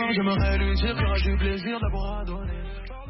temps, j'aimerais lui dire qu'il y aura du plaisir d'avoir à donner.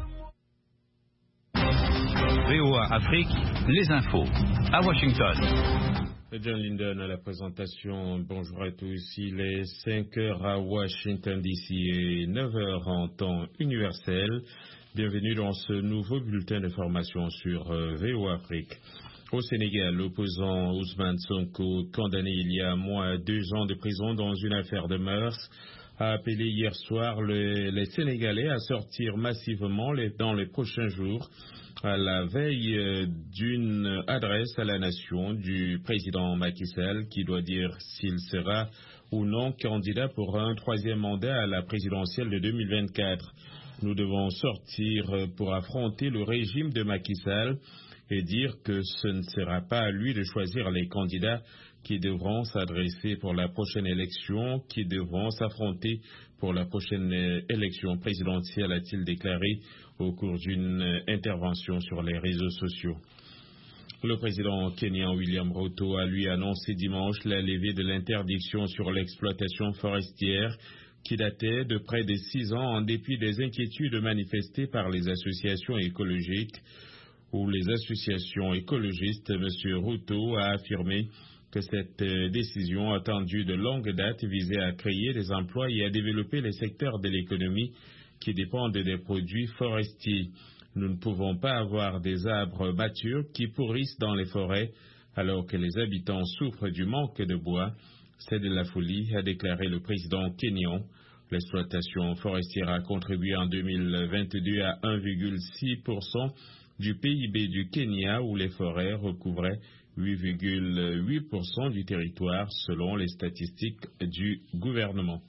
VOA Afrique, les infos, à Washington. John Linden à la présentation. Bonjour à tous. Il est 5 heures à Washington DC et 9 heures en temps universel. Bienvenue dans ce nouveau bulletin d'information sur VOA Afrique. Au Sénégal, l'opposant Ousmane Sonko, condamné il y a moins 2 ans de prison dans une affaire de mœurs, a appelé hier soir les Sénégalais à sortir massivement dans les prochains jours à la veille d'une adresse à la nation du président Macky Sall qui doit dire s'il sera ou non candidat pour un 3e mandat à la présidentielle de 2024. Nous devons sortir pour affronter le régime de Macky Sall et dire que ce ne sera pas à lui de choisir les candidats qui devront s'adresser pour la prochaine élection, qui devront s'affronter pour la prochaine élection présidentielle, a-t-il déclaré au cours d'une intervention sur les réseaux sociaux. Le président kenyan William Ruto a lui annoncé dimanche la levée de l'interdiction sur l'exploitation forestière qui datait de près de 6 ans en dépit des inquiétudes manifestées par les associations écologiques ou les associations écologistes. M. Ruto a affirmé que cette décision attendue de longue date visait à créer des emplois et à développer les secteurs de l'économie qui dépendent des produits forestiers. Nous ne pouvons pas avoir des arbres matures qui pourrissent dans les forêts alors que les habitants souffrent du manque de bois. C'est de la folie, a déclaré le président kényan. L'exploitation forestière a contribué en 2022 à 1,6% du PIB du Kenya où les forêts recouvraient 8,8% du territoire selon les statistiques du gouvernement.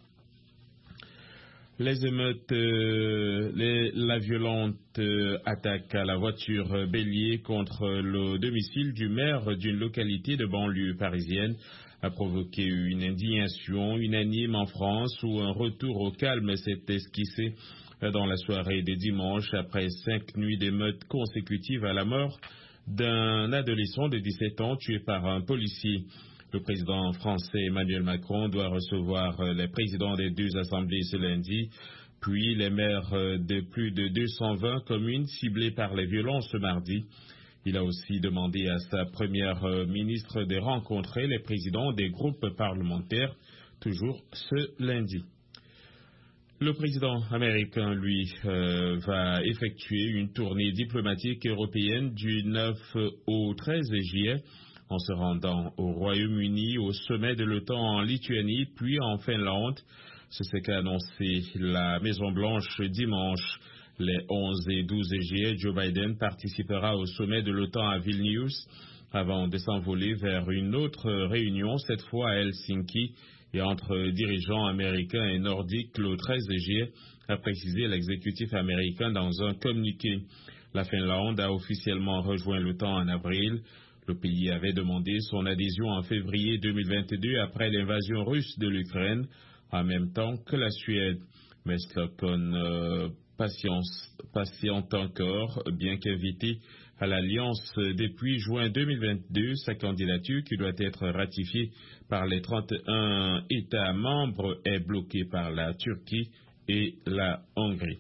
Les émeutes, la violente attaque à la voiture bélier contre le domicile du maire d'une localité de banlieue parisienne a provoqué une indignation unanime en France où un retour au calme s'est esquissé dans la soirée de dimanche après 5 nuits d'émeutes consécutives à la mort d'un adolescent de 17 ans tué par un policier. Le président français Emmanuel Macron doit recevoir les présidents des 2 assemblées ce lundi, puis les maires de plus de 220 communes ciblées par les violences ce mardi. Il a aussi demandé à sa première ministre de rencontrer les présidents des groupes parlementaires, toujours ce lundi. Le président américain, lui, va effectuer une tournée diplomatique européenne du 9 au 13 juillet en se rendant au Royaume-Uni, au sommet de l'OTAN en Lituanie, puis en Finlande. C'est ce qu'a annoncé la Maison-Blanche dimanche. Les 11 et 12 juillet, Joe Biden participera au sommet de l'OTAN à Vilnius avant de s'envoler vers une autre réunion, cette fois à Helsinki, et entre dirigeants américains et nordiques le 13 juillet, a précisé l'exécutif américain dans un communiqué. La Finlande a officiellement rejoint l'OTAN en avril. Le pays avait demandé son adhésion en février 2022 après l'invasion russe de l'Ukraine, en même temps que la Suède. Mais Stockholm patiente encore, bien qu'invité à l'Alliance depuis juin 2022, sa candidature, qui doit être ratifiée par les 31 États membres, est bloquée par la Turquie et la Hongrie.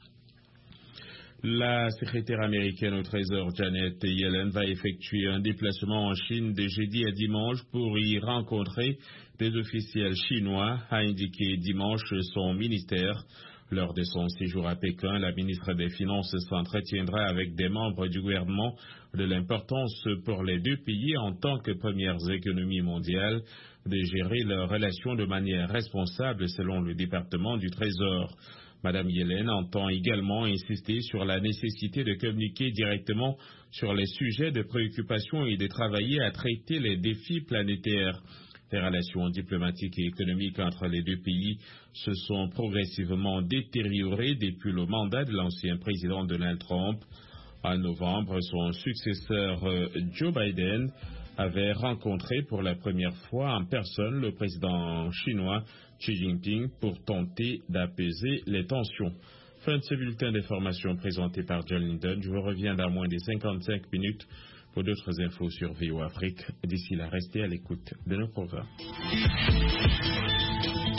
La secrétaire américaine au Trésor Janet Yellen va effectuer un déplacement en Chine de jeudi à dimanche pour y rencontrer des officiels chinois, a indiqué dimanche son ministère. Lors de son séjour à Pékin, la ministre des Finances s'entretiendra avec des membres du gouvernement de l'importance pour les 2 pays en tant que premières économies mondiales de gérer leurs relations de manière responsable selon le département du Trésor. Madame Yellen entend également insister sur la nécessité de communiquer directement sur les sujets de préoccupation et de travailler à traiter les défis planétaires. Les relations diplomatiques et économiques entre les 2 pays se sont progressivement détériorées depuis le mandat de l'ancien président Donald Trump. En novembre, son successeur Joe Biden avait rencontré pour la première fois en personne le président chinois Xi Jinping pour tenter d'apaiser les tensions. Fin de ce bulletin d'information présenté par John Linden. Je vous reviens dans moins de 55 minutes pour d'autres infos sur VOA Afrique. D'ici là, restez à l'écoute de nos programmes.